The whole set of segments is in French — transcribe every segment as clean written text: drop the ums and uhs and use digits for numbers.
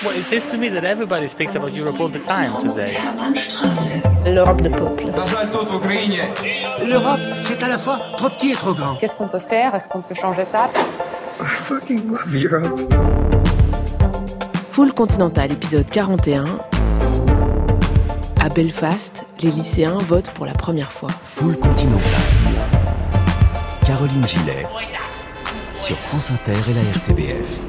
Well, it seems to me that everybody speaks about Europe all the time today. L'Europe de peuple. L'Europe, c'est à la fois trop petit et trop grand. Qu'est-ce qu'on peut faire? Est-ce qu'on peut changer ça? I fucking love Europe. Full Continental, épisode 41. À Belfast, les lycéens votent pour la première fois. Full Continental. Caroline Gillet. Sur France Inter et la RTBF.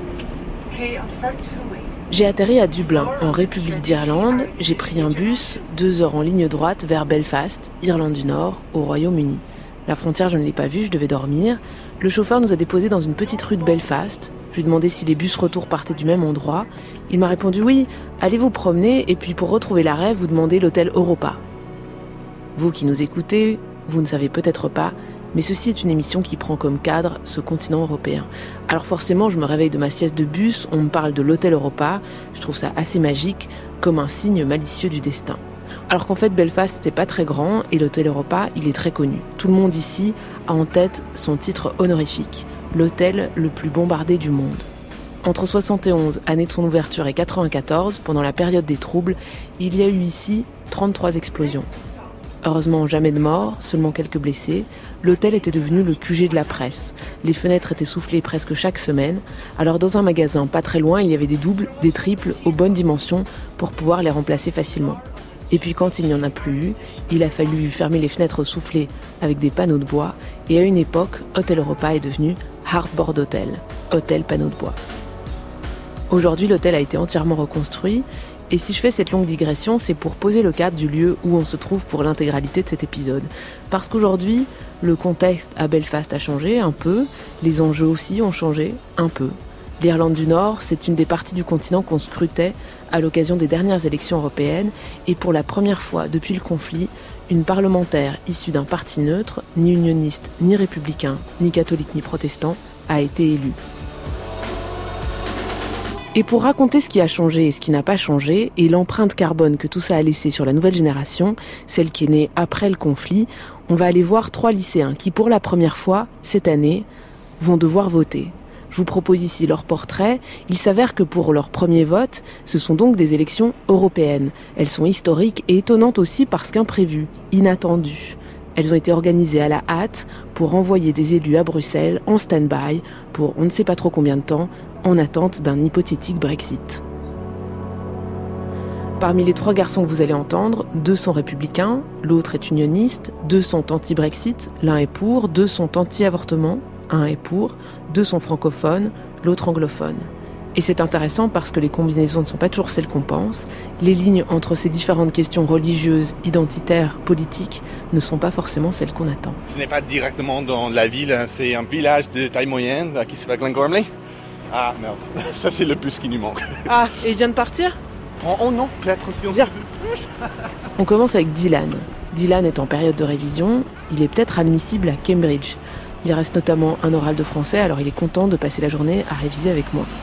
J'ai atterri à Dublin, en République d'Irlande. J'ai pris un bus, 2 heures en ligne droite vers Belfast, Irlande du Nord, au Royaume-Uni. La frontière, je ne l'ai pas vue, je devais dormir. Le chauffeur nous a déposés dans une petite rue de Belfast. Je lui ai demandé si les bus retour partaient du même endroit. Il m'a répondu oui, allez vous promener et puis pour retrouver l'arrêt, vous demandez l'hôtel Europa. Vous qui nous écoutez, vous ne savez peut-être pas, mais ceci est une émission qui prend comme cadre ce continent européen. Alors forcément, je me réveille de ma sieste de bus, on me parle de l'hôtel Europa, je trouve ça assez magique, comme un signe malicieux du destin. Alors qu'en fait, Belfast, c'était pas très grand, et l'hôtel Europa, il est très connu. Tout le monde ici a en tête son titre honorifique, l'hôtel le plus bombardé du monde. Entre 71, année de son ouverture, et 94, pendant la période des troubles, il y a eu ici 33 explosions. Heureusement, jamais de morts, seulement quelques blessés. L'hôtel était devenu le QG de la presse. Les fenêtres étaient soufflées presque chaque semaine. Alors dans un magasin pas très loin, il y avait des doubles, des triples, aux bonnes dimensions, pour pouvoir les remplacer facilement. Et puis quand il n'y en a plus eu, il a fallu fermer les fenêtres soufflées avec des panneaux de bois. Et à une époque, Hôtel Europa est devenu Hardboard Hotel, hôtel panneau de bois. Aujourd'hui, l'hôtel a été entièrement reconstruit. Et si je fais cette longue digression, c'est pour poser le cadre du lieu où on se trouve pour l'intégralité de cet épisode. Parce qu'aujourd'hui, le contexte à Belfast a changé un peu, les enjeux aussi ont changé un peu. L'Irlande du Nord, c'est une des parties du continent qu'on scrutait à l'occasion des dernières élections européennes, et pour la première fois depuis le conflit, une parlementaire issue d'un parti neutre, ni unioniste, ni républicain, ni catholique, ni protestant, a été élue. Et pour raconter ce qui a changé et ce qui n'a pas changé, et l'empreinte carbone que tout ça a laissé sur la nouvelle génération, celle qui est née après le conflit, on va aller voir 3 lycéens qui, pour la première fois, cette année, vont devoir voter. Je vous propose ici leur portrait. Il s'avère que pour leur premier vote, ce sont donc des élections européennes. Elles sont historiques et étonnantes aussi parce qu'imprévues, inattendues. Elles ont été organisées à la hâte pour envoyer des élus à Bruxelles en stand-by pour on ne sait pas trop combien de temps, en attente d'un hypothétique Brexit. Parmi les 3 garçons que vous allez entendre, 2 sont républicains, l'autre est unioniste, 2 sont anti-Brexit, l'un est pour, 2 sont anti-avortement, un est pour, 2 sont francophones, l'autre anglophone. Et c'est intéressant parce que les combinaisons ne sont pas toujours celles qu'on pense. Les lignes entre ces différentes questions religieuses, identitaires, politiques ne sont pas forcément celles qu'on attend. Ce n'est pas directement dans la ville, c'est un village de taille moyenne qui s'appelle Glengormley. Ah non, ça c'est le bus qui nous manque. Ah, et il vient de partir ? Oh non, peut-être si on se... On commence avec Dylan. Dylan est en période de révision, il est peut-être admissible à Cambridge. Il reste notamment un oral de français, alors il est content de passer la journée à réviser avec moi.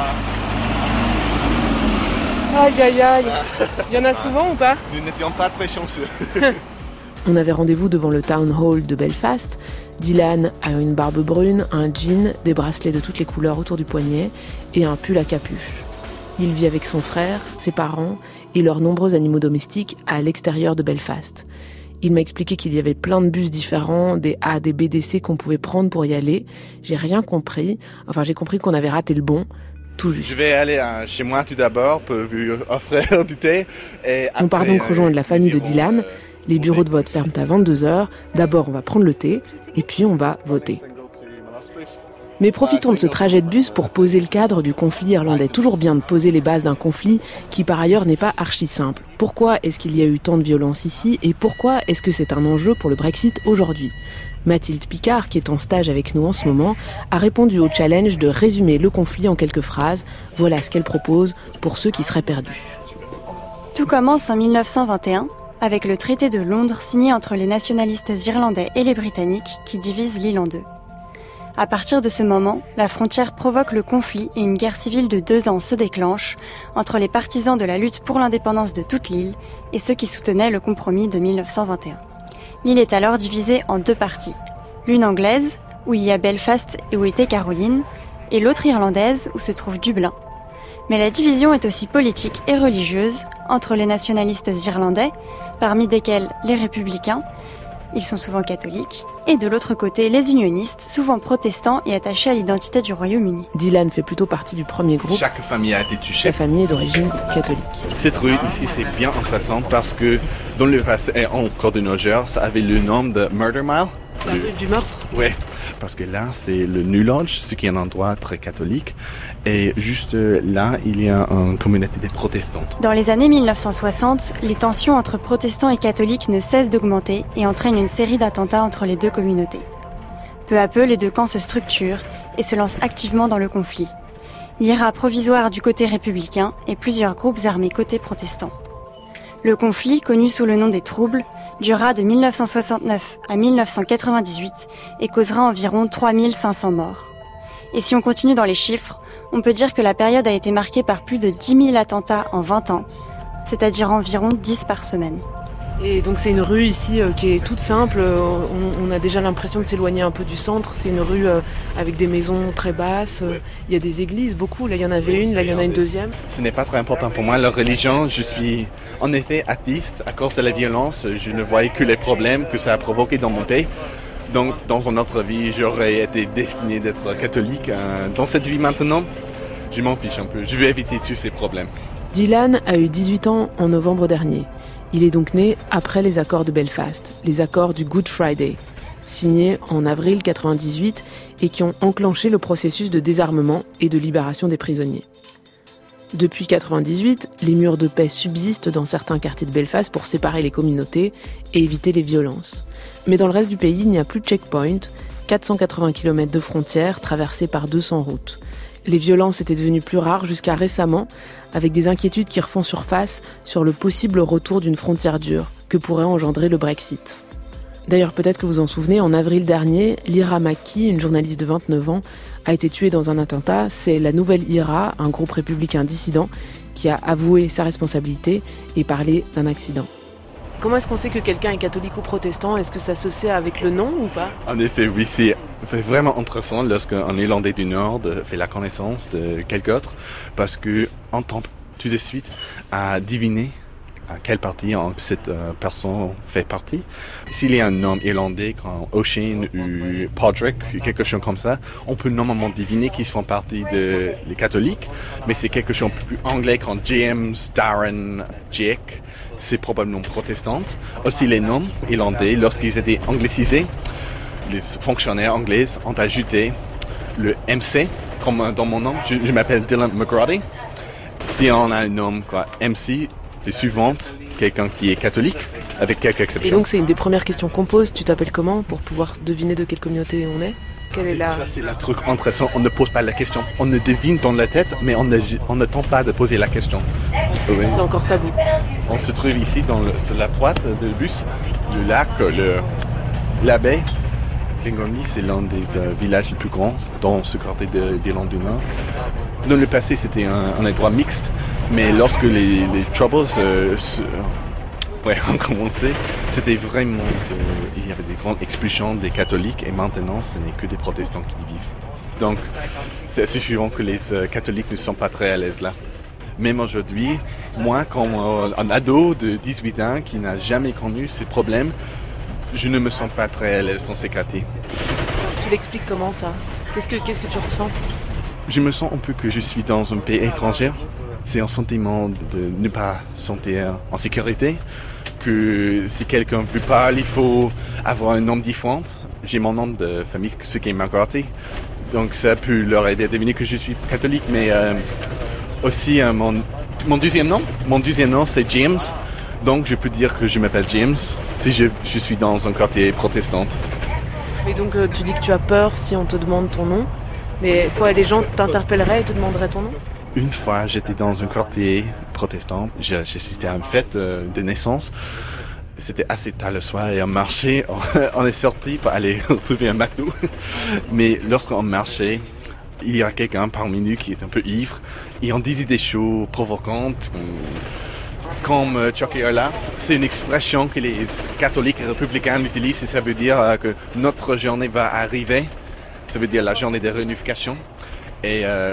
Aïe aïe aïe, il y en a souvent ou pas ? Nous n'étions pas très chanceux. On avait rendez-vous devant le Town Hall de Belfast. Dylan a une barbe brune, un jean, des bracelets de toutes les couleurs autour du poignet et un pull à capuche. Il vit avec son frère, ses parents et leurs nombreux animaux domestiques à l'extérieur de Belfast. Il m'a expliqué qu'il y avait plein de bus différents, des A, des B, des C qu'on pouvait prendre pour y aller. J'ai rien compris. Enfin, j'ai compris qu'on avait raté le bon. Tout juste. Je vais aller chez moi tout d'abord pour vous offrir du thé. Et après, on part donc rejoindre la famille de Dylan. Les bureaux de vote ferment à 22h. D'abord, on va prendre le thé et puis on va voter. Mais profitons de ce trajet de bus pour poser le cadre du conflit irlandais. Toujours bien de poser les bases d'un conflit qui, par ailleurs, n'est pas archi simple. Pourquoi est-ce qu'il y a eu tant de violence ici et pourquoi est-ce que c'est un enjeu pour le Brexit aujourd'hui ? Mathilde Picard, qui est en stage avec nous en ce moment, a répondu au challenge de résumer le conflit en quelques phrases. Voilà ce qu'elle propose pour ceux qui seraient perdus. Tout commence en 1921, avec le traité de Londres signé entre les nationalistes irlandais et les Britanniques qui divisent l'île en 2. À partir de ce moment, la frontière provoque le conflit et une guerre civile de 2 ans se déclenche entre les partisans de la lutte pour l'indépendance de toute l'île et ceux qui soutenaient le compromis de 1921. L'île est alors divisée en 2 parties. L'une anglaise, où il y a Belfast et où était Caroline, et l'autre irlandaise, où se trouve Dublin. Mais la division est aussi politique et religieuse entre les nationalistes irlandais, parmi desquels les républicains, ils sont souvent catholiques, et de l'autre côté les unionistes, souvent protestants et attachés à l'identité du Royaume-Uni. Dylan fait plutôt partie du premier groupe. Chaque famille a été touchée. Sa famille est d'origine catholique. Cette rue ici, c'est bien intéressant parce que dans le passé, et encore de nos jours, ça avait le nom de Murder Mile. La rue du meurtre. Oui, parce que là, c'est le New Lodge, ce qui est un endroit très catholique. Et juste là, il y a une communauté des protestantes. Dans les années 1960, les tensions entre protestants et catholiques ne cessent d'augmenter et entraînent une série d'attentats entre les deux communautés. Peu à peu, les deux camps se structurent et se lancent activement dans le conflit. IRA provisoire du côté républicain et plusieurs groupes armés côté protestant. Le conflit, connu sous le nom des Troubles, durera de 1969 à 1998 et causera environ 3500 morts. Et si on continue dans les chiffres, on peut dire que la période a été marquée par plus de 10 000 attentats en 20 ans, c'est-à-dire environ 10 par semaine. Et donc c'est une rue ici qui est toute simple, on a déjà l'impression de s'éloigner un peu du centre, c'est une rue avec des maisons très basses, il y a des églises, beaucoup, là il y en avait une, là il y en a une deuxième. Ce n'est pas très important pour moi, la religion, je suis en effet atheiste à cause de la violence, je ne voyais que les problèmes que ça a provoqué dans mon pays. Donc dans une autre vie, j'aurais été destiné d'être catholique. Dans cette vie maintenant, je m'en fiche un peu, je veux éviter tous ces problèmes. Dylan a eu 18 ans en novembre dernier. Il est donc né après les accords de Belfast, les accords du Good Friday, signés en avril 1998 et qui ont enclenché le processus de désarmement et de libération des prisonniers. Depuis 1998, les murs de paix subsistent dans certains quartiers de Belfast pour séparer les communautés et éviter les violences. Mais dans le reste du pays, il n'y a plus de checkpoint, 480 km de frontières traversées par 200 routes. Les violences étaient devenues plus rares jusqu'à récemment, avec des inquiétudes qui refont surface sur le possible retour d'une frontière dure que pourrait engendrer le Brexit. D'ailleurs, peut-être que vous en souvenez, en avril dernier, Lyra Mackey, une journaliste de 29 ans, a été tuée dans un attentat. C'est la Nouvelle IRA, un groupe républicain dissident, qui a avoué sa responsabilité et parlé d'un accident. Comment est-ce qu'on sait que quelqu'un est catholique ou protestant ? Est-ce que ça se sait avec le nom ou pas ? En effet, oui, c'est vraiment intéressant lorsqu'un Irlandais du Nord fait la connaissance de quelqu'un d'autre, parce qu'on tente tout de suite à deviner à quel parti cette personne fait partie. S'il y a un nom irlandais comme O'Shane ou Padraig ou quelque chose comme ça, on peut normalement deviner qu'ils font partie des catholiques, mais c'est quelque chose plus anglais comme James, Darren, Jake, c'est probablement protestante. Aussi les noms irlandais, lorsqu'ils étaient anglicisés, les fonctionnaires anglais ont ajouté le MC, comme dans mon nom, je m'appelle Dylan McGrady. Si on a un nom quoi, MC, c'est souvent quelqu'un qui est catholique, avec quelques exceptions. Et donc c'est une des premières questions qu'on pose, tu t'appelles comment, pour pouvoir deviner de quelle communauté on est ? Quelle est la... Ça c'est le truc intéressant, on ne pose pas la question. On ne devine dans la tête, mais on ne tente pas de poser la question. Oui. C'est encore tabou. On se trouve ici sur la droite du bus, le lac, la baie. Glengormley, c'est l'un des villages les plus grands dans ce quartier d'Irlande du Nord. Dans le passé, c'était un endroit mixte, mais lorsque les Troubles ont commencé, c'était vraiment... il y avait des grandes expulsions des catholiques et maintenant, ce n'est que des protestants qui y vivent. Donc, c'est assez suivant que les catholiques ne sont pas très à l'aise là. Même aujourd'hui, moi, comme un ado de 18 ans qui n'a jamais connu ces problèmes, je ne me sens pas très à l'aise dans ces quartiers. Tu l'expliques comment ça ? Qu'est-ce que tu ressens ? Je me sens un peu que je suis dans un pays étranger. C'est un sentiment de ne pas se sentir en sécurité, que si quelqu'un veut parler, il faut avoir un nom différent. J'ai mon nom de famille, ce qui est McCarthy, donc ça peut leur aider à deviner que je suis catholique, mais aussi mon deuxième nom c'est James, donc je peux dire que je m'appelle James si je suis dans un quartier protestant. Et donc tu dis que tu as peur si on te demande ton nom, mais quoi, les gens t'interpelleraient et te demanderaient ton nom ? Une fois, j'étais dans un quartier protestant, j'assistais à une fête de naissance. C'était assez tard le soir et on marchait, on est sorti pour aller retrouver un McDo. Mais lorsqu'on marchait, il y a quelqu'un parmi nous qui est un peu ivre et on disait des choses provocantes comme Chokéola. C'est une expression que les catholiques et républicains utilisent et ça veut dire que notre journée va arriver. Ça veut dire la journée de réunification. Et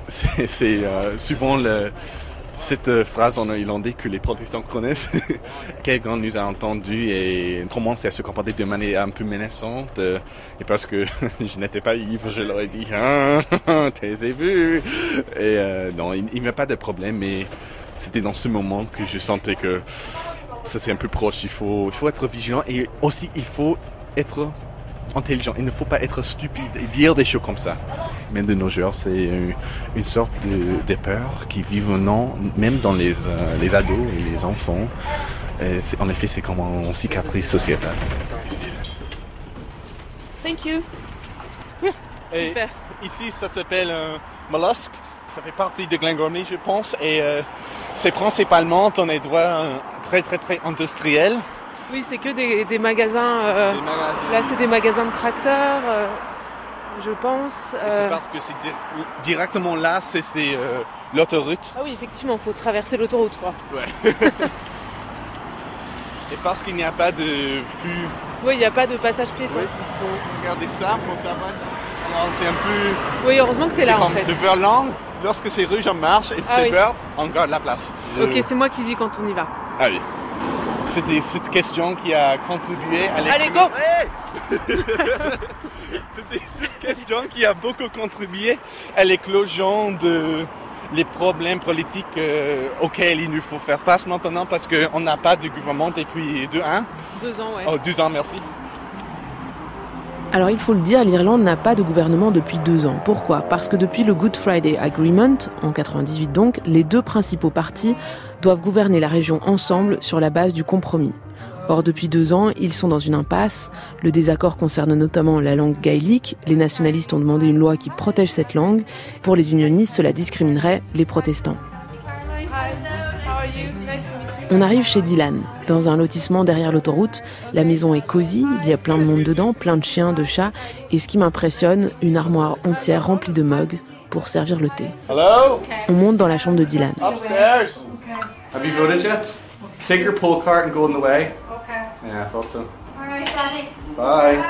c'est souvent cette phrase en irlandais que les protestants connaissent. Quelqu'un nous a entendu et commence à se comporter de manière un peu menaçante. Et parce que je n'étais pas ivre, je leur ai dit « t'es vu ?» Et non, il n'y a pas de problème, mais c'était dans ce moment que je sentais que ça c'est un peu proche. Il faut être vigilant et aussi il faut être intelligent. Il ne faut pas être stupide et dire des choses comme ça. Même de nos jours, c'est une sorte de peur qui vit même dans les ados et les enfants. Et en effet, c'est comme une cicatrice sociétale. Thank you. Et Super. ici, ça s'appelle un mollusque. Ça fait partie de Glengormley, je pense. Et c'est principalement un endroit très, très, très industriel. Oui, c'est que des magasins. Là, c'est des magasins de tracteurs, je pense. Et c'est parce que c'est directement là, c'est l'autoroute. Ah oui, effectivement, il faut traverser l'autoroute, quoi. Ouais. Et parce qu'il n'y a pas de vue. Oui, il n'y a pas de passage piéton. Oui, il faut regarder ça pour savoir. Alors, c'est un peu. Oui, heureusement que tu es là, en fait. Le Verlan, lorsque c'est rouge, on marche, et c'est vert, on garde la place. Ok, c'est moi qui dis quand on y va. Ah oui. C'était cette question qui a contribué à Allez, go. C'était cette question qui a beaucoup contribué à l'éclosion les problèmes politiques auxquels il nous faut faire face maintenant parce qu'on n'a pas de gouvernement depuis 2 ans. 2 ans, ouais. Oh, 2 ans, merci. Alors il faut le dire, l'Irlande n'a pas de gouvernement depuis 2 ans. Pourquoi ? Parce que depuis le Good Friday Agreement, en 98 donc, les 2 principaux partis doivent gouverner la région ensemble sur la base du compromis. Or, depuis 2 ans, ils sont dans une impasse. Le désaccord concerne notamment la langue gaélique. Les nationalistes ont demandé une loi qui protège cette langue. Pour les unionistes, cela discriminerait les protestants. On arrive chez Dylan, dans un lotissement derrière l'autoroute. La maison est cosy, il y a plein de monde dedans, plein de chiens, de chats. Et ce qui m'impressionne, une armoire entière remplie de mugs pour servir le thé. Hello? On monte dans la chambre de Dylan. Upstairs. Have you voted yet? Take your poll card and go in the way. Okay. Yeah, I thought so. All right, Daddy. Bye.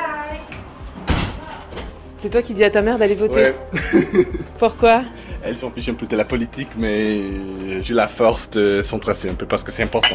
C'est toi qui dis à ta mère d'aller voter ? Ouais. Pourquoi ? Elle s'en fiche un peu de la politique, mais j'ai la force de s'en tracer un peu parce que c'est important.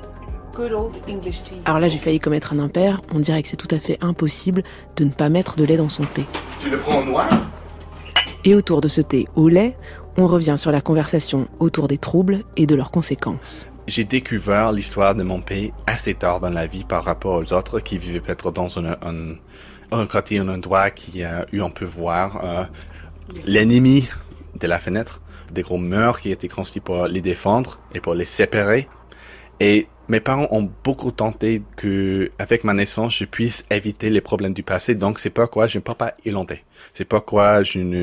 Alors là, j'ai failli commettre un impair. On dirait que c'est tout à fait impossible de ne pas mettre de lait dans son thé. Tu le prends en noir ? Et autour de ce thé au lait, on revient sur la conversation autour des troubles et de leurs conséquences. J'ai découvert l'histoire de mon pays assez tard dans la vie par rapport aux autres qui vivaient peut-être dans un quartier, un endroit qui a eu un peu voir l'ennemi de la fenêtre, des gros murs qui étaient construits pour les défendre et pour les séparer. Et mes parents ont beaucoup tenté que, avec ma naissance, je puisse éviter les problèmes du passé. Donc, c'est pourquoi je ne parle pas irlandais. C'est pourquoi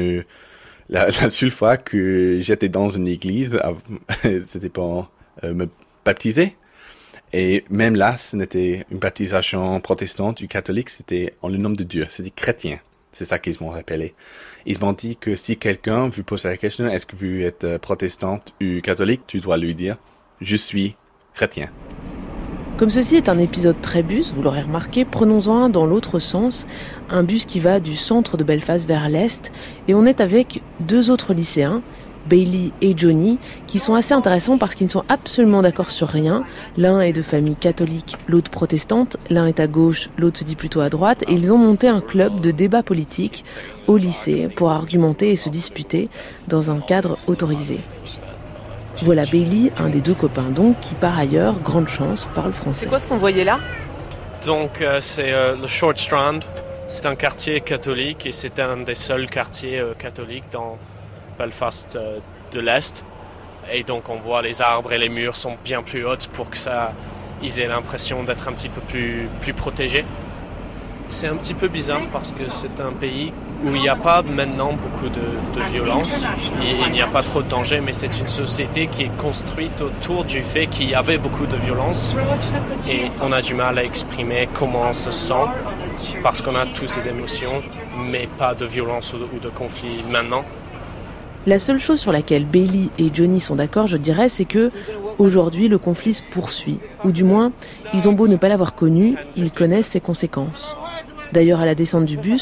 la seule fois que j'étais dans une église, c'était pour me baptiser. Et même là, ce n'était une baptisation protestante ou catholique, c'était en le nom de Dieu. C'était chrétien. C'est ça qu'ils m'ont rappelé. Ils m'ont dit que si quelqu'un vous pose la question, est-ce que vous êtes protestante ou catholique, tu dois lui dire, je suis chrétien. Comme ceci est un épisode très bus, vous l'aurez remarqué, prenons-en un dans l'autre sens, un bus qui va du centre de Belfast vers l'est, et on est avec 2 autres lycéens, Bailey et Johnny, qui sont assez intéressants parce qu'ils ne sont absolument d'accord sur rien. L'un est de famille catholique, l'autre protestante, l'un est à gauche, l'autre se dit plutôt à droite, et ils ont monté un club de débat politique au lycée pour argumenter et se disputer dans un cadre autorisé. Voilà Bailey, un des 2 copains donc, qui par ailleurs, grande chance, parle français. C'est quoi ce qu'on voyait là ? Donc c'est le Short Strand, c'est un quartier catholique et c'est un des seuls quartiers catholiques dans Belfast de l'Est. Et donc on voit les arbres et les murs sont bien plus hauts pour que ils aient l'impression d'être un petit peu plus protégés. C'est un petit peu bizarre parce que c'est un pays où il n'y a pas maintenant beaucoup de violence. Il n'y a pas trop de danger, mais c'est une société qui est construite autour du fait qu'il y avait beaucoup de violence. Et on a du mal à exprimer comment on se sent parce qu'on a toutes ces émotions, mais pas de violence ou de conflit maintenant. La seule chose sur laquelle Bailey et Johnny sont d'accord, je dirais, c'est que aujourd'hui le conflit se poursuit. Ou du moins, ils ont beau ne pas l'avoir connu, ils connaissent ses conséquences. D'ailleurs, à la descente du bus,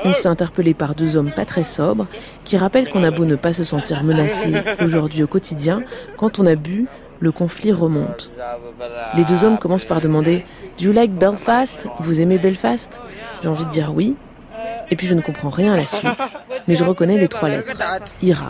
on se fait interpeller par 2 hommes pas très sobres qui rappellent qu'on a beau ne pas se sentir menacé aujourd'hui au quotidien, quand on a bu, le conflit remonte. Les 2 hommes commencent par demander « Do you like Belfast ? Vous aimez Belfast ?» J'ai envie de dire oui. Et puis je ne comprends rien à la suite, mais je reconnais les 3 lettres. IRA.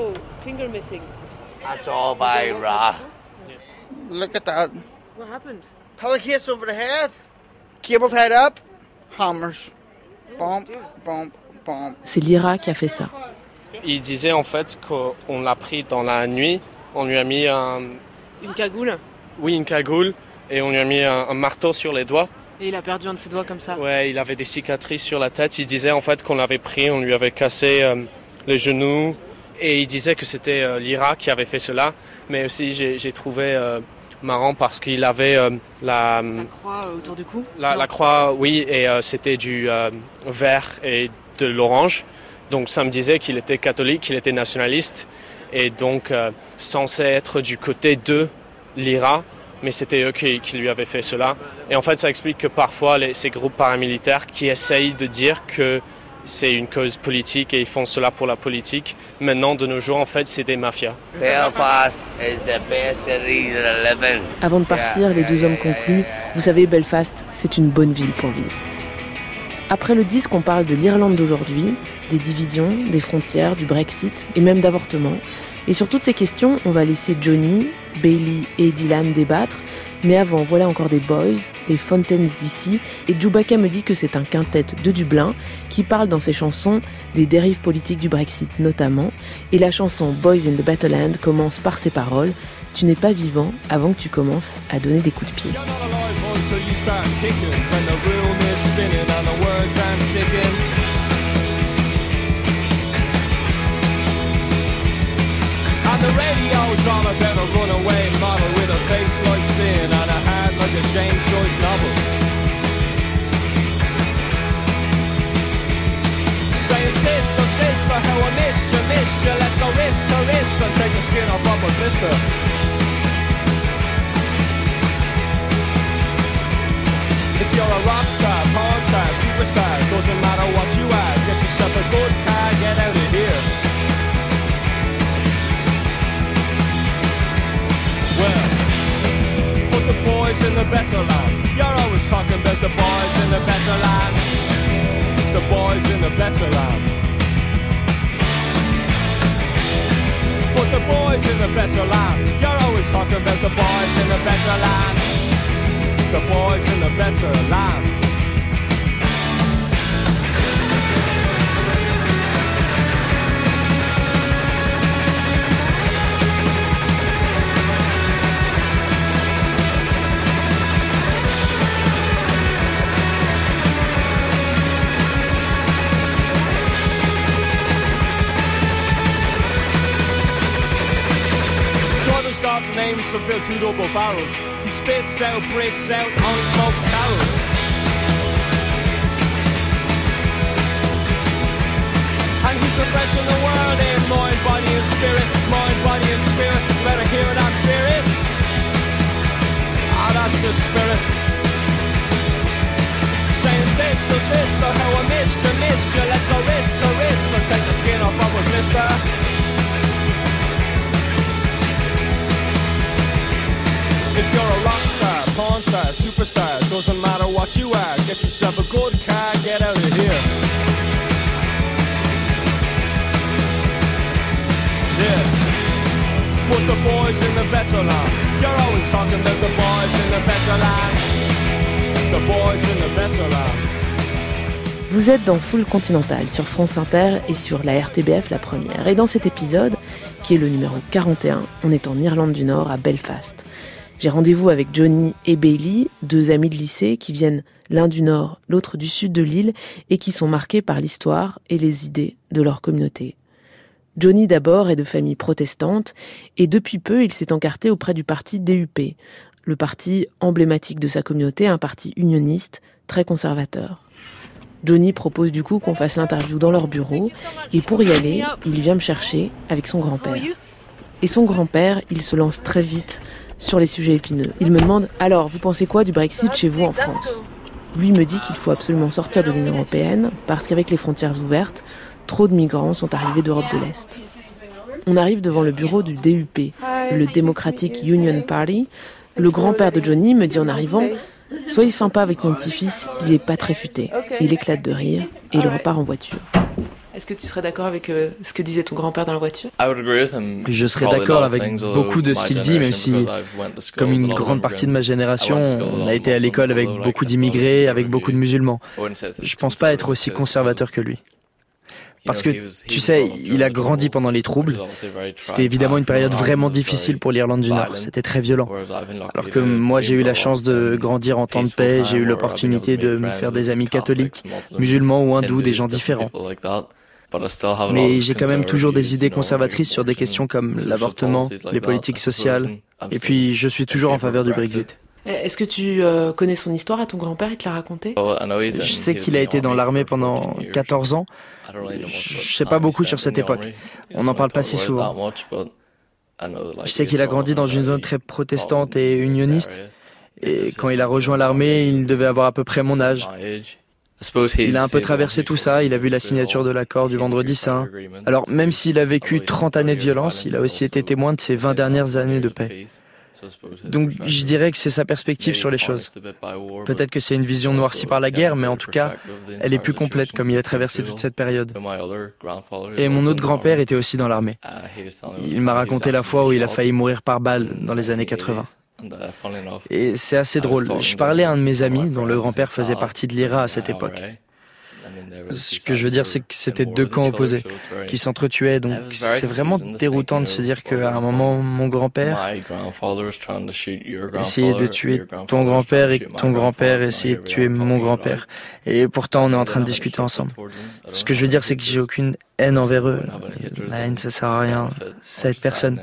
That's all by Ra. Look at that. What happened? Pellet case over the head. Cable tied up. Hammers. Bump, bump, bump. C'est l'IRA qui a fait ça. Il disait en fait qu'on l'a pris dans la nuit. On lui a mis Une cagoule? Oui, une cagoule. Et on lui a mis un marteau sur les doigts. Et il a perdu un de ses doigts comme ça? Ouais, il avait des cicatrices sur la tête. Il disait en fait qu'on l'avait pris, on lui avait cassé les genoux. Et il disait que c'était l'IRA qui avait fait cela. Mais aussi, j'ai trouvé marrant parce qu'il avait la croix autour du cou? La croix, oui, et c'était du vert et de l'orange. Donc ça me disait qu'il était catholique, qu'il était nationaliste. Et donc censé être du côté de l'IRA. Mais c'était eux qui lui avaient fait cela. Et en fait, ça explique que parfois, ces groupes paramilitaires qui essayent de dire que c'est une cause politique et ils font cela pour la politique, maintenant, de nos jours, en fait, c'est des mafias. Belfast is the best city to live in. Avant de partir, les 2 hommes concluent « Vous savez, Belfast, c'est une bonne ville pour vivre. » Après le disque, on parle de l'Irlande d'aujourd'hui, des divisions, des frontières, du Brexit et même d'avortement. Et sur toutes ces questions, on va laisser Johnny, Bailey et Dylan débattre. Mais avant, voilà encore des Boys, des Fountains d'ici. Et Chewbacca me dit que c'est un quintet de Dublin qui parle dans ses chansons des dérives politiques du Brexit notamment. Et la chanson Boys in the Battleland commence par ces paroles « Tu n'es pas vivant avant que tu commences à donner des coups de pied ». And the radio's on about a runaway model with a face like sin and a heart like a James Joyce novel. Saying sister, sister, how I missed you, let's go wrist to wrist and take the skin off of a blister. If you're a rock star, porn star, superstar, doesn't matter what you are, get yourself a good car, get out of here. Well, put the boys in the better land. You're always talking about the boys in the better land. The boys in the better land. Put the boys in the better land. You're always talking about the boys in the better land. The boys in the better land. Names to fill 2 double barrels. He spits out, breathes out, only smokes carols. And he's refreshing the world in mind, body and spirit. Mind, body and spirit. Better hear it and fear it. Ah, that's the spirit. Saying sister, sister, how I missed you. Let's go wrist to wrist and take the skin off of a blister. If you're a rock star, porn star, superstar, doesn't matter what you are, get yourself a good car, get out of here. Yeah. Put the boys in the better land. You're always talking about the boys in the better land. The boys in the better land. Vous êtes dans Full Continental sur France Inter et sur la RTBF la première. Et dans cet épisode, qui est le numéro 41, on est en Irlande du Nord, à Belfast. J'ai rendez-vous avec Johnny et Bailey, 2 amis de lycée qui viennent l'un du nord, l'autre du sud de l'île et qui sont marqués par l'histoire et les idées de leur communauté. Johnny d'abord est de famille protestante et depuis peu il s'est encarté auprès du parti DUP, le parti emblématique de sa communauté, un parti unioniste très conservateur. Johnny propose du coup qu'on fasse l'interview dans leur bureau et pour y aller, il vient me chercher avec son grand-père. Et son grand-père, il se lance très vite sur les sujets épineux. Il me demande « Alors, vous pensez quoi du Brexit chez vous en France ?» Lui me dit qu'il faut absolument sortir de l'Union européenne parce qu'avec les frontières ouvertes, trop de migrants sont arrivés d'Europe de l'Est. On arrive devant le bureau du DUP, le Democratic Union Party. Le grand-père de Johnny me dit en arrivant « Soyez sympa avec mon petit-fils, il est pas très futé. » Il éclate de rire et il repart en voiture. Est-ce que tu serais d'accord avec ce que disait ton grand-père dans la voiture ? Je serais d'accord avec beaucoup de ce qu'il dit, même si, comme une grande partie de ma génération, on a été à l'école avec beaucoup d'immigrés, avec beaucoup de musulmans. Je pense pas être aussi conservateur que lui. Parce que, tu sais, il a grandi pendant les troubles. C'était évidemment une période vraiment difficile pour l'Irlande du Nord. C'était très violent. Alors que moi, j'ai eu la chance de grandir en temps de paix. J'ai eu l'opportunité de me faire des amis catholiques, musulmans ou hindous, des gens différents. Mais j'ai quand même toujours des idées conservatrices sur des questions comme l'avortement, les politiques sociales. Et puis, je suis toujours en faveur du Brexit. Est-ce que tu connais son histoire à ton grand-père ? Il te l'a raconté ? Je sais qu'il a été dans l'armée pendant 14 ans. Je sais pas beaucoup sur cette époque. On n'en parle pas si souvent. Je sais qu'il a grandi dans une zone très protestante et unioniste. Et quand il a rejoint l'armée, il devait avoir à peu près mon âge. Il a un peu traversé tout ça, il a vu la signature de l'accord du Vendredi Saint. Alors, même s'il a vécu 30 années de violence, il a aussi été témoin de ces 20 dernières années de paix. Donc je dirais que c'est sa perspective sur les choses. Peut-être que c'est une vision noircie par la guerre, mais en tout cas, elle est plus complète comme il a traversé toute cette période. Et mon autre grand-père était aussi dans l'armée. Il m'a raconté la fois où il a failli mourir par balle dans les années 80. Et c'est assez drôle. Je parlais à un de mes amis dont le grand-père faisait partie de l'IRA à cette époque. Ce que je veux dire, c'est que c'était deux camps opposés qui s'entretuaient, donc c'est vraiment déroutant de se dire qu'à un moment, mon grand-père essayait de tuer ton grand-père et que ton grand-père essayait de tuer mon grand-père. Et pourtant, on est en train de discuter ensemble. Ce que je veux dire, c'est que j'ai aucune haine envers eux. La haine, ça sert à rien, ça aide personne.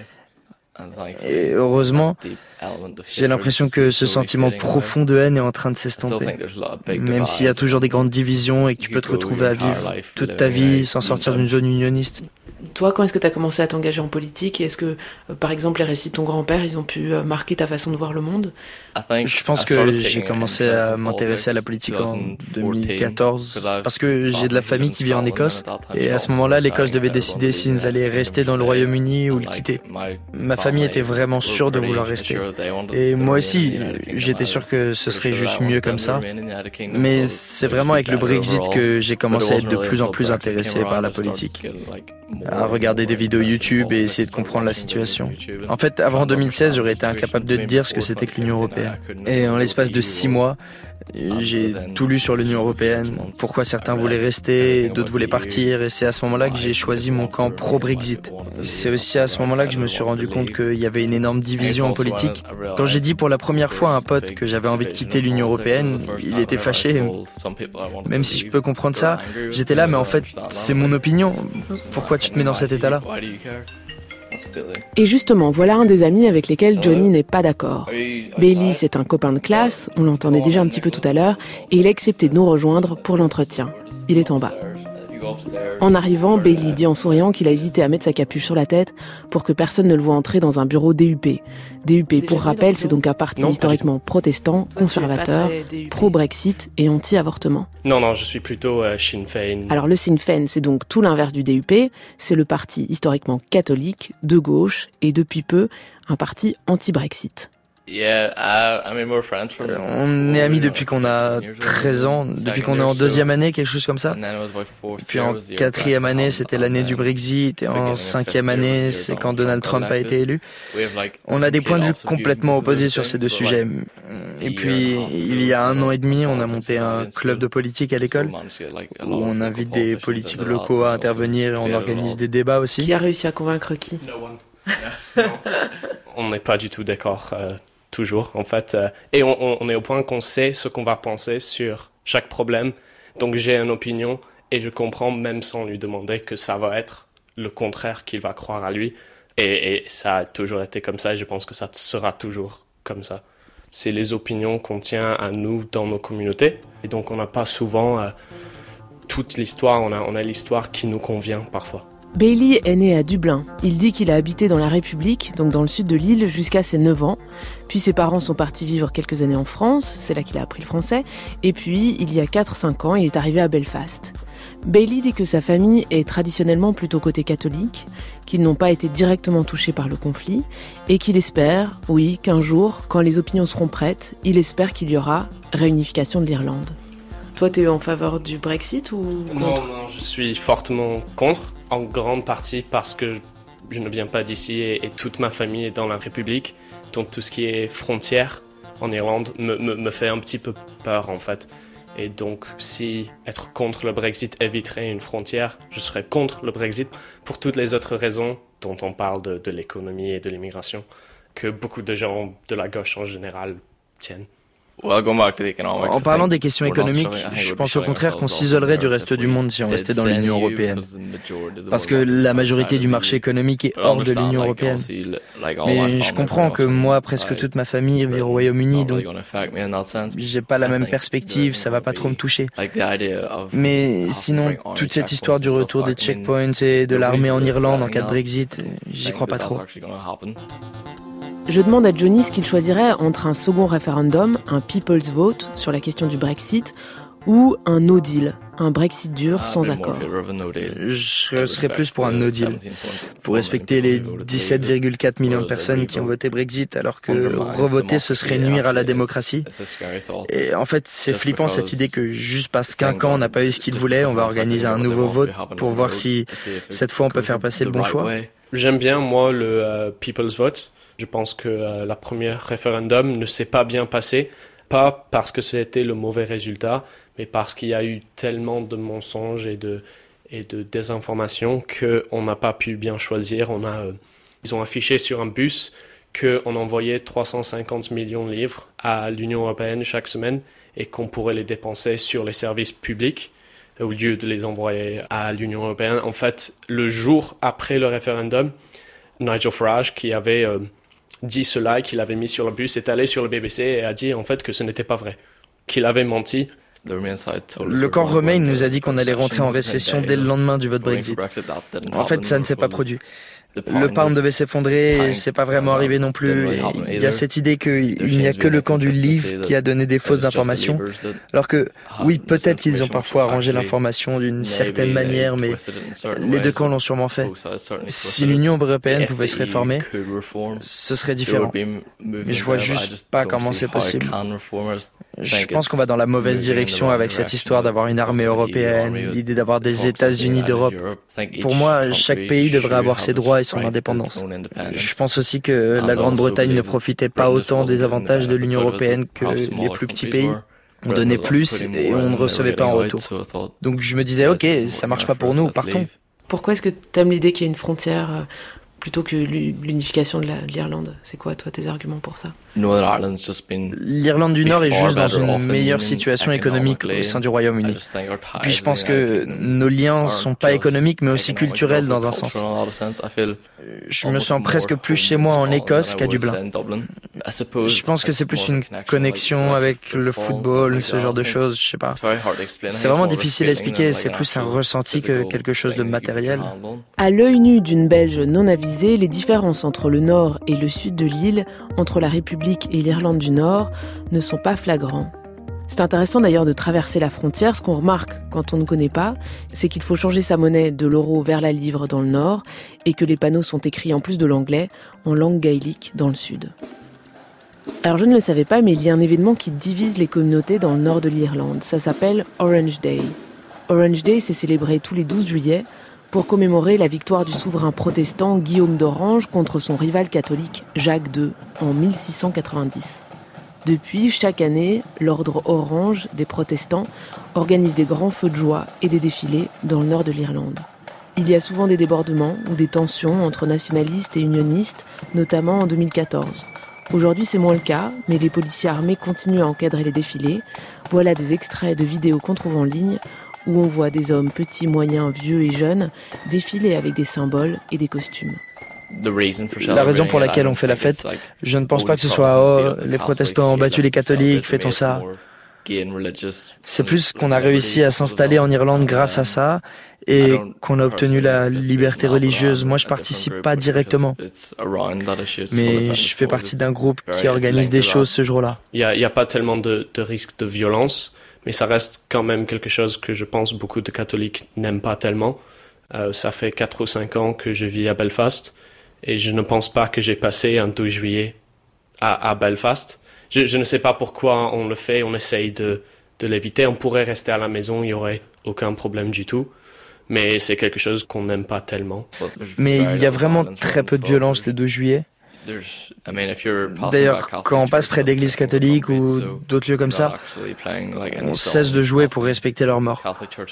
Et heureusement, j'ai l'impression que ce sentiment profond de haine est en train de s'estomper. Même s'il y a toujours des grandes divisions et que tu peux te retrouver à vivre toute ta vie sans sortir d'une zone unioniste. Toi, quand est-ce que tu as commencé à t'engager en politique ? Et est-ce que, par exemple, les récits de ton grand-père, ils ont pu marquer ta façon de voir le monde ? Je pense que j'ai commencé à m'intéresser à la politique en 2014 parce que j'ai de la famille qui vit en Écosse et à ce moment-là, l'Écosse devait décider s'ils allaient rester dans le Royaume-Uni ou le quitter. Ma famille était vraiment sûre de vouloir rester. Et moi aussi, j'étais sûr que ce serait juste mieux comme ça. Mais c'est vraiment avec le Brexit que j'ai commencé à être de plus en plus intéressé par la politique. À regarder des vidéos YouTube et essayer de comprendre la situation. En fait, avant 2016, j'aurais été incapable de te dire ce que c'était que l'Union européenne. Et en l'espace de 6 mois, j'ai tout lu sur l'Union européenne, pourquoi certains voulaient rester, d'autres voulaient partir, et c'est à ce moment-là que j'ai choisi mon camp pro-Brexit. C'est aussi à ce moment-là que je me suis rendu compte qu'il y avait une énorme division en politique. Quand j'ai dit pour la première fois à un pote que j'avais envie de quitter l'Union européenne, il était fâché. Même si je peux comprendre ça, j'étais là, mais en fait, c'est mon opinion. Pourquoi tu te mets dans cet état-là ? Et justement, voilà un des amis avec lesquels Johnny n'est pas d'accord. Bailey, c'est un copain de classe, on l'entendait déjà un petit peu tout à l'heure, et il a accepté de nous rejoindre pour l'entretien. Il est en bas. En arrivant, Bailey dit en souriant qu'il a hésité à mettre sa capuche sur la tête pour que personne ne le voie entrer dans un bureau DUP. DUP, pour rappel, c'est donc un parti historiquement protestant, conservateur, pro-Brexit et anti-avortement. Non, je suis plutôt Sinn Féin. Alors le Sinn Féin, c'est donc tout l'inverse du DUP. C'est le parti historiquement catholique, de gauche, et depuis peu, un parti anti-Brexit. On est amis depuis qu'on a 13 ans, depuis qu'on est en 2e année, quelque chose comme ça. Et puis en 4e année, c'était l'année du Brexit, et en 5e année, c'est quand Donald Trump a été élu. On a des points de vue complètement opposés sur ces deux sujets. Et puis, il y a 1 an et demi, on a monté un club de politique à l'école, où on invite des politiques locaux à intervenir et on organise des débats aussi. Qui a réussi à convaincre qui ? On n'est pas du tout d'accord. Toujours, en fait. Et on est au point qu'on sait ce qu'on va penser sur chaque problème. Donc j'ai une opinion et je comprends, même sans lui demander, que ça va être le contraire qu'il va croire à lui. Et ça a toujours été comme ça et je pense que ça sera toujours comme ça. C'est les opinions qu'on tient à nous dans nos communautés. Et donc on n'a pas souvent toute l'histoire, on a l'histoire qui nous convient parfois. Bailey est né à Dublin. Il dit qu'il a habité dans la République, donc dans le sud de l'île, jusqu'à ses 9 ans. Puis ses parents sont partis vivre quelques années en France, c'est là qu'il a appris le français. Et puis, il y a 4-5 ans, il est arrivé à Belfast. Bailey dit que sa famille est traditionnellement plutôt côté catholique, qu'ils n'ont pas été directement touchés par le conflit, et qu'il espère, oui, qu'un jour, quand les opinions seront prêtes, il espère qu'il y aura réunification de l'Irlande. Toi, t'es en faveur du Brexit ou contre ? Non, je suis fortement contre, en grande partie parce que je ne viens pas d'ici et toute ma famille est dans la République. Donc tout ce qui est frontière en Irlande me fait un petit peu peur en fait. Et donc si être contre le Brexit éviterait une frontière, je serais contre le Brexit pour toutes les autres raisons dont on parle de l'économie et de l'immigration, que beaucoup de gens de la gauche en général tiennent. En parlant des questions économiques, je pense au contraire qu'on s'isolerait du reste du monde si on restait dans l'Union européenne. Parce que la majorité du marché économique est hors de l'Union européenne. Mais je comprends que moi, presque toute ma famille vit au Royaume-Uni, donc j'ai pas la même perspective, ça va pas trop me toucher. Mais sinon, toute cette histoire du retour des checkpoints et de l'armée en Irlande en cas de Brexit, j'y crois pas trop. Je demande à Johnny ce qu'il choisirait entre un second référendum, un People's Vote sur la question du Brexit, ou un no deal, un Brexit dur sans accord. Je serais plus pour un no deal, pour respecter les 17,4 millions de personnes qui ont voté Brexit, alors que revoter ce serait nuire à la démocratie. Et en fait, c'est flippant cette idée que juste parce qu'un camp n'a pas eu ce qu'il voulait, on va organiser un nouveau vote pour voir si cette fois on peut faire passer le bon choix. J'aime bien, moi, le People's Vote. Je pense que la première référendum ne s'est pas bien passé, pas parce que c'était le mauvais résultat, mais parce qu'il y a eu tellement de mensonges et de désinformation qu'on n'a pas pu bien choisir. Ils ont affiché sur un bus qu'on envoyait 350 millions de livres à l'Union européenne chaque semaine et qu'on pourrait les dépenser sur les services publics au lieu de les envoyer à l'Union européenne. En fait, le jour après le référendum, Nigel Farage, qui avait dit cela, qu'il avait mis sur le bus, est allé sur le BBC et a dit en fait que ce n'était pas vrai, qu'il avait menti. Le camp Remain nous a dit qu'on allait rentrer en récession dès le lendemain du vote Brexit. En fait, ça ne s'est pas produit. Le pound devait s'effondrer et c'est pas vraiment arrivé non plus. Il y a cette idée qu'il n'y a que le camp du livre qui a donné des fausses informations. Alors que, oui, peut-être qu'ils ont parfois arrangé l'information d'une certaine manière, mais les deux camps l'ont sûrement fait. Si l'Union européenne pouvait se réformer, ce serait différent. Mais je vois juste pas comment c'est possible. Je pense qu'on va dans la mauvaise direction avec cette histoire d'avoir une armée européenne, l'idée d'avoir des États-Unis d'Europe. Pour moi, chaque pays devrait avoir ses droits et son indépendance. Je pense aussi que la Grande-Bretagne ne profitait pas autant des avantages de l'Union européenne que les plus petits pays. On donnait plus et on ne recevait pas en retour. Donc je me disais, ok, ça marche pas pour nous, partons. Pourquoi est-ce que tu aimes l'idée qu'il y ait une frontière plutôt que l'unification de l'Irlande? C'est quoi, toi, tes arguments pour ça? L'Irlande du Nord est juste dans une meilleure situation économique au sein du Royaume-Uni. Puis je pense que nos liens sont pas économiques mais aussi culturels dans un sens. Je me sens presque plus chez moi en Écosse qu'à Dublin. Je pense que c'est plus une connexion avec le football, ce genre de choses, je sais pas. C'est vraiment difficile à expliquer, c'est plus un ressenti que quelque chose de matériel. À l'œil nu d'une Belge non avisée, les différences entre le nord et le sud de l'île, entre la République et l'Irlande du Nord, ne sont pas flagrants. C'est intéressant d'ailleurs de traverser la frontière. Ce qu'on remarque quand on ne connaît pas, c'est qu'il faut changer sa monnaie de l'euro vers la livre dans le nord et que les panneaux sont écrits en plus de l'anglais en langue gaélique dans le sud. Alors je ne le savais pas, mais il y a un événement qui divise les communautés dans le nord de l'Irlande. Ça s'appelle Orange Day. Orange Day, c'est célébré tous les 12 juillet pour commémorer la victoire du souverain protestant Guillaume d'Orange contre son rival catholique Jacques II en 1690. Depuis, chaque année, l'ordre orange des protestants organise des grands feux de joie et des défilés dans le nord de l'Irlande. Il y a souvent des débordements ou des tensions entre nationalistes et unionistes, notamment en 2014. Aujourd'hui, c'est moins le cas, mais les policiers armés continuent à encadrer les défilés. Voilà des extraits de vidéos qu'on trouve en ligne où on voit des hommes petits, moyens, vieux et jeunes défiler avec des symboles et des costumes. La raison pour laquelle on fait la fête, je ne pense pas que ce soit « Oh, les protestants ont battu les catholiques, fêtons ça ». C'est plus qu'on a réussi à s'installer en Irlande grâce à ça et qu'on a obtenu la liberté religieuse. Moi, je participe pas directement, mais je fais partie d'un groupe qui organise des choses ce jour-là. Il y a pas tellement de risque de violence, mais ça reste quand même quelque chose que je pense beaucoup de catholiques n'aiment pas tellement. Ça fait 4 ou 5 ans que je vis à Belfast et je ne pense pas que j'ai passé un 12 juillet à Belfast. Je ne sais pas pourquoi on le fait, on essaye de l'éviter. On pourrait rester à la maison, il n'y aurait aucun problème du tout. Mais c'est quelque chose qu'on n'aime pas tellement. Mais il y a vraiment très peu de violence le 12 juillet. D'ailleurs, quand on passe près d'églises catholiques ou d'autres lieux comme ça, on cesse de jouer pour respecter leur mort.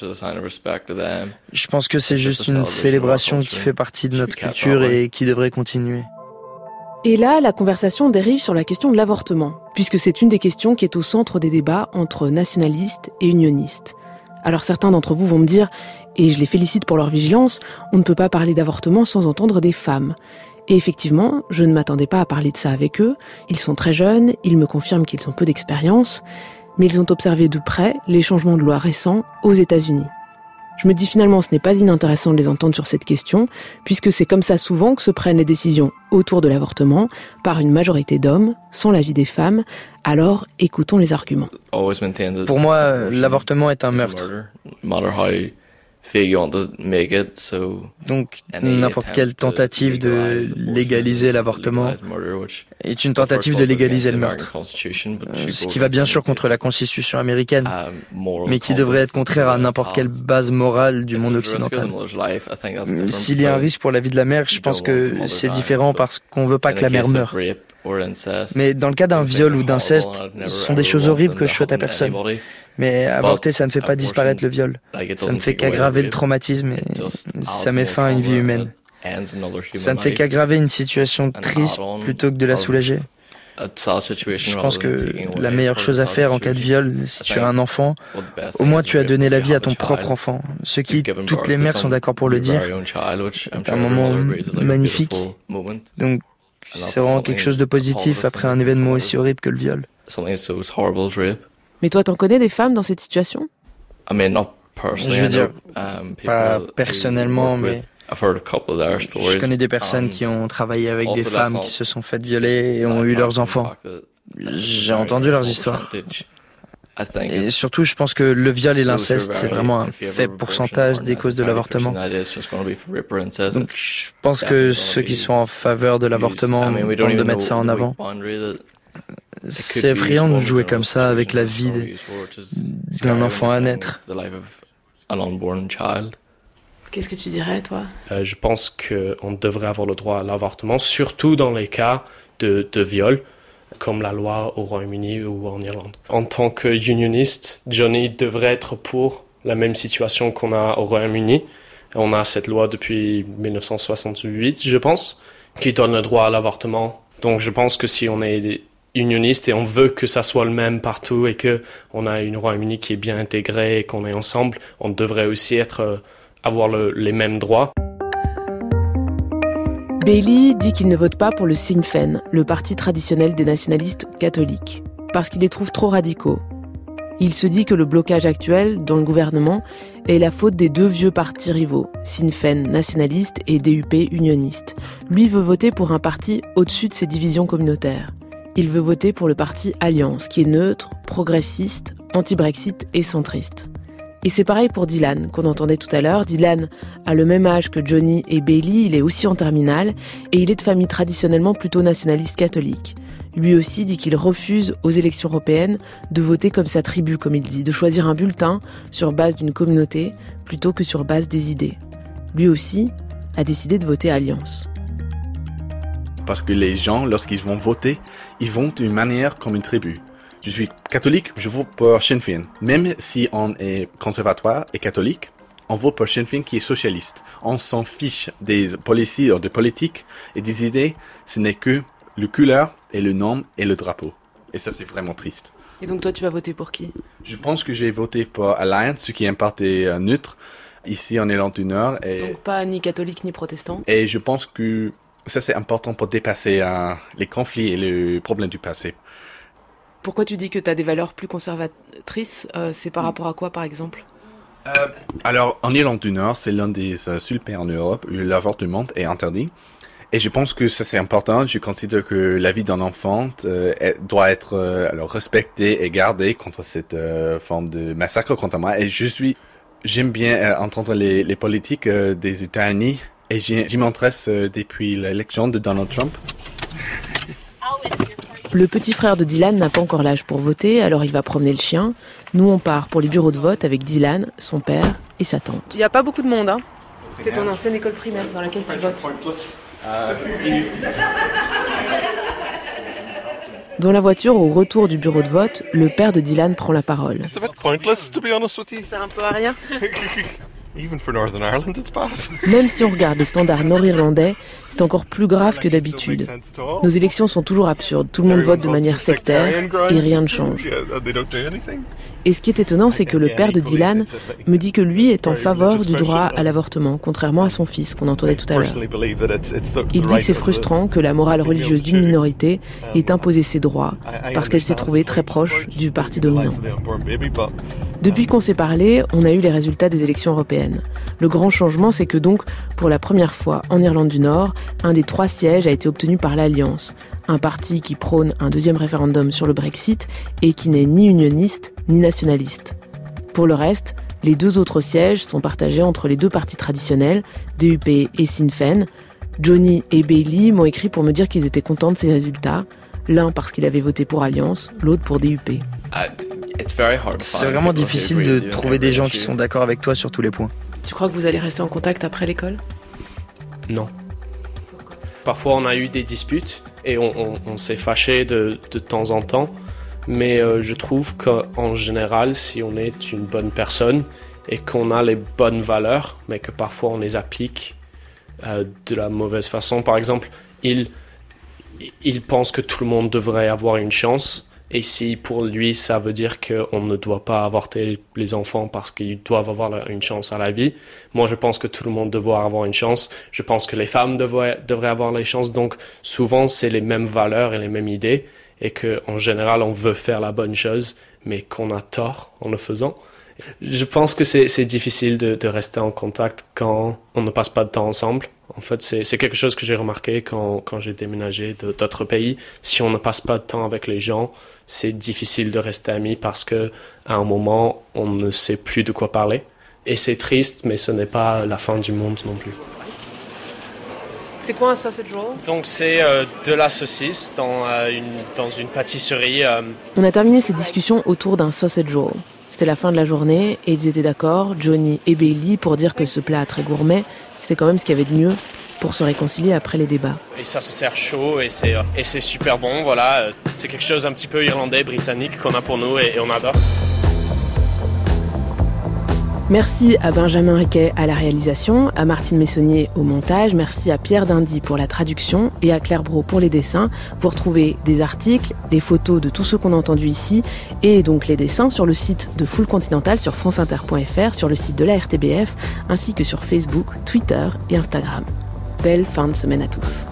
Je pense que c'est juste une célébration qui fait partie de notre culture et qui devrait continuer. Et là, la conversation dérive sur la question de l'avortement, puisque c'est une des questions qui est au centre des débats entre nationalistes et unionistes. Alors certains d'entre vous vont me dire, et je les félicite pour leur vigilance, on ne peut pas parler d'avortement sans entendre des femmes. Et effectivement, je ne m'attendais pas à parler de ça avec eux. Ils sont très jeunes, ils me confirment qu'ils ont peu d'expérience, mais ils ont observé de près les changements de loi récents aux États-Unis. Je me dis finalement ce n'est pas inintéressant de les entendre sur cette question, puisque c'est comme ça souvent que se prennent les décisions autour de l'avortement, par une majorité d'hommes, sans l'avis des femmes. Alors, écoutons les arguments. Pour moi, l'avortement est un meurtre. Donc, n'importe quelle tentative de légaliser l'avortement est une tentative de légaliser le meurtre. Ce qui va bien sûr contre la Constitution américaine, mais qui devrait être contraire à n'importe quelle base morale du monde occidental. S'il y a un risque pour la vie de la mère, je pense que c'est différent parce qu'on ne veut pas que la mère meure. Mais dans le cas d'un viol ou d'inceste, ce sont des choses horribles que je souhaite à personne. Mais avorter, ça ne fait pas disparaître le viol. Ça ne fait qu'aggraver le traumatisme et ça met fin à une vie humaine. Ça ne fait qu'aggraver une situation triste plutôt que de la soulager. Je pense que la meilleure chose à faire en cas de viol, si tu as un enfant, au moins tu as donné la vie à ton propre enfant. Ce qui, toutes les mères sont d'accord pour le dire, est un moment magnifique. Donc, c'est vraiment quelque chose de positif après un événement aussi horrible que le viol. Mais toi, t'en connais des femmes dans cette situation ? Je veux dire, pas personnellement, mais je connais des personnes qui ont travaillé avec des femmes qui se sont faites violer et ont eu leurs enfants. J'ai entendu leurs histoires. Et surtout, je pense que le viol et l'inceste, c'est vraiment un faible pourcentage des causes de l'avortement. Donc, je pense que ceux qui sont en faveur de l'avortement tentent de mettre ça en avant. C'est effrayant de jouer comme ça avec la vie d'un enfant à naître. Qu'est-ce que tu dirais, toi ? Je pense qu'on devrait avoir le droit à l'avortement, surtout dans les cas de viol, comme la loi au Royaume-Uni ou en Irlande. En tant que unioniste, Johnny devrait être pour la même situation qu'on a au Royaume-Uni. On a cette loi depuis 1968, je pense, qui donne le droit à l'avortement. Donc je pense que si on est unioniste et on veut que ça soit le même partout et qu'on a une Royaume-Uni qui est bien intégrée et qu'on est ensemble, on devrait aussi avoir les mêmes droits. Bailey dit qu'il ne vote pas pour le Sinn Féin, le parti traditionnel des nationalistes catholiques, parce qu'il les trouve trop radicaux. Il se dit que le blocage actuel dans le gouvernement est la faute des deux vieux partis rivaux, Sinn Féin nationaliste et DUP unioniste. Lui veut voter pour un parti au-dessus de ses divisions communautaires. Il veut voter pour le parti Alliance, qui est neutre, progressiste, anti-Brexit et centriste. Et c'est pareil pour Dylan, qu'on entendait tout à l'heure. Dylan a le même âge que Johnny et Bailey, il est aussi en terminale, et il est de famille traditionnellement plutôt nationaliste catholique. Lui aussi dit qu'il refuse aux élections européennes de voter comme sa tribu, comme il dit, de choisir un bulletin sur base d'une communauté plutôt que sur base des idées. Lui aussi a décidé de voter Alliance. Parce que les gens, lorsqu'ils vont voter, ils vont d'une manière comme une tribu. Je suis catholique, je vote pour Sinn Féin. Même si on est conservatoire et catholique, on vote pour Sinn Féin qui est socialiste. On s'en fiche des policiers ou des politiques et des idées. Ce n'est que le couleur et le nom et le drapeau. Et ça, c'est vraiment triste. Et donc toi, tu vas voter pour qui ? Je pense que j'ai voté pour Alliance, ce qui est un parti neutre, ici en Irlande du Nord. Et donc pas ni catholique ni protestant ? Et je pense que ça, c'est important pour dépasser les conflits et les problèmes du passé. Pourquoi tu dis que tu as des valeurs plus conservatrices? C'est par rapport à quoi, par exemple? Alors, en Irlande du Nord, c'est l'un des seuls pays en Europe où l'avortement est interdit. Et je pense que ça, c'est important. Je considère que la vie d'un enfant doit être respectée et gardée contre cette forme de massacre contre moi. Et j'aime bien entendre les politiques des États-Unis. Et j'y m'intéresse depuis l'élection de Donald Trump. Le petit frère de Dylan n'a pas encore l'âge pour voter, alors il va promener le chien. Nous, on part pour les bureaux de vote avec Dylan, son père et sa tante. Il n'y a pas beaucoup de monde, hein. C'est ton ancienne école primaire dans laquelle tu votes. Dans la voiture, au retour du bureau de vote, le père de Dylan prend la parole. C'est un peu à rien. Même si on regarde les standards nord-irlandais, c'est encore plus grave que d'habitude. Nos élections sont toujours absurdes, tout le monde vote de manière sectaire et rien ne change. Et ce qui est étonnant, c'est que le père de Dylan me dit que lui est en faveur du droit à l'avortement, contrairement à son fils qu'on entendait tout à l'heure. Il dit que c'est frustrant que la morale religieuse d'une minorité ait imposé ses droits, parce qu'elle s'est trouvée très proche du parti dominant. Depuis qu'on s'est parlé, on a eu les résultats des élections européennes. Le grand changement, c'est que donc, pour la première fois en Irlande du Nord, un des 3 sièges a été obtenu par l'Alliance, un parti qui prône un deuxième référendum sur le Brexit et qui n'est ni unioniste ni nationaliste. Pour le reste, les 2 autres sièges sont partagés entre les 2 partis traditionnels, DUP et Sinn Féin. Johnny et Bailey m'ont écrit pour me dire qu'ils étaient contents de ces résultats, l'un parce qu'il avait voté pour Alliance, l'autre pour DUP. C'est vraiment difficile de trouver des gens qui sont d'accord avec toi sur tous les points. Tu crois que vous allez rester en contact après l'école? Non. Parfois on a eu des disputes et on s'est fâché de temps en temps, mais je trouve qu'en général, si on est une bonne personne et qu'on a les bonnes valeurs, mais que parfois on les applique de la mauvaise façon, par exemple, il pense que tout le monde devrait avoir une chance. Et si pour lui ça veut dire qu'on ne doit pas avorter les enfants parce qu'ils doivent avoir une chance à la vie, moi je pense que tout le monde devrait avoir une chance. Je pense que les femmes devraient avoir les chances. Donc souvent c'est les mêmes valeurs et les mêmes idées et qu'en général on veut faire la bonne chose mais qu'on a tort en le faisant. Je pense que c'est difficile de rester en contact quand on ne passe pas de temps ensemble. En fait, c'est quelque chose que j'ai remarqué quand j'ai déménagé d'autres pays. Si on ne passe pas de temps avec les gens, c'est difficile de rester amis parce qu'à un moment, on ne sait plus de quoi parler. Et c'est triste, mais ce n'est pas la fin du monde non plus. C'est quoi un sausage roll? Donc c'est de la saucisse dans une pâtisserie. On a terminé ces discussions autour d'un sausage roll. C'était la fin de la journée et ils étaient d'accord, Johnny et Bailey, pour dire que ce plat très gourmet, c'était quand même ce qu'il y avait de mieux pour se réconcilier après les débats. Et ça se sert chaud et c'est super bon, voilà. C'est quelque chose un petit peu irlandais, britannique qu'on a pour nous et on adore. Merci à Benjamin Riquet à la réalisation, à Martine Messonnier au montage, merci à Pierre Dindy pour la traduction et à Claire Brault pour les dessins. Vous retrouvez des articles, les photos de tous ceux qu'on a entendus ici et donc les dessins sur le site de Full Continental sur franceinter.fr, sur le site de la RTBF ainsi que sur Facebook, Twitter et Instagram. Belle fin de semaine à tous.